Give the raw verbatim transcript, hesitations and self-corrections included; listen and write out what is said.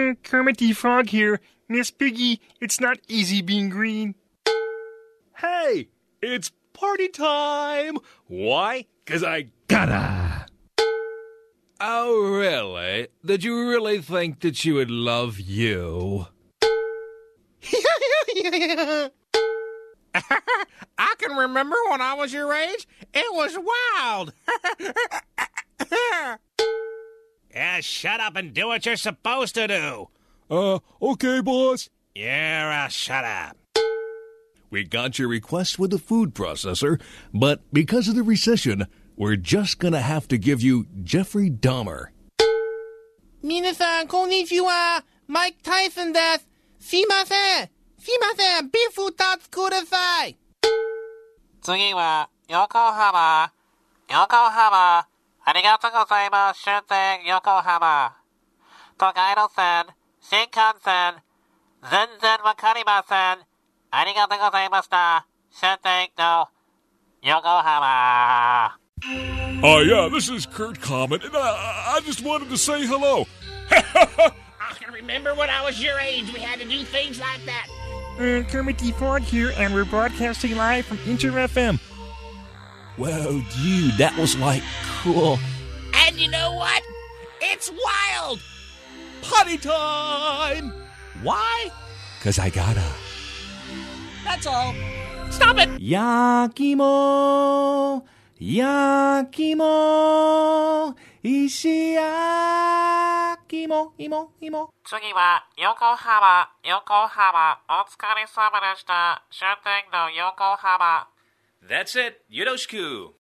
Uh, Kermit the Frog here. Miss Piggy, it's not easy being green. Hey, it's party time! Why? 'Cause I gotta! Oh, really? Did you really think that she would love you? I can remember when I was your age. It was wild. Yeah, shut up and do what you're supposed to do. Uh, okay, boss. Yeah, uh, shut up. We got your request with the food processor, but because of the recession, we're just gonna have to give you Jeffrey Dahmer. 皆さん、こんにちは。マイク・タイソンです。すいません。すいません。ビーフふたつください。 次は、横浜。横浜。ありがとうございます。終点、横浜。都会路線、新幹線。全然わかりません。ありがとうございました。終点の、横浜。 Uh, yeah, this is Kurt Comet, and I, I just wanted to say hello. I can remember when I was your age. We had to do things like that. Uh, Kermit the Frog here, and we're broadcasting live from Inter F M. Whoa, dude, that was like cool. And you know what? It's wild. Potty time! Why? 'Cause I gotta. That's all. Stop it. 焼きも焼きも石焼きもいもいも次は、横浜。横浜。お疲れ様でした。終点の横浜。 That's it. Yoroshiku.